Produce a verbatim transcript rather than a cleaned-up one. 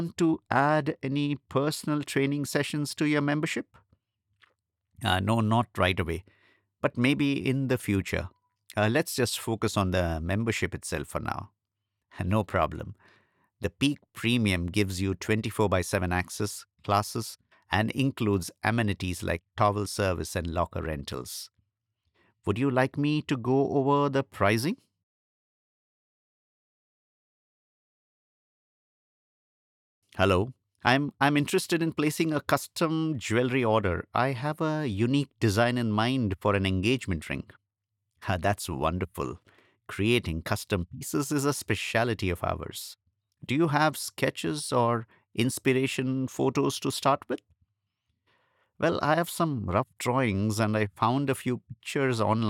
To add any personal training sessions to your membership? Uh, no, not right away, but maybe in the future. Uh, let's just focus on the membership itself for now. No problem. The Peak Premium gives you twenty-four by seven access, classes, and includes amenities like towel service and locker rentals. Would you like me to go over the pricing? Hello. I'm I'm interested in placing a custom jewelry order. I have a unique design in mind for an engagement ring. Ah, that's wonderful. Creating custom pieces is a specialty of ours. Do you have sketches or inspiration photos to start with? Well, I have some rough drawings and I found a few pictures online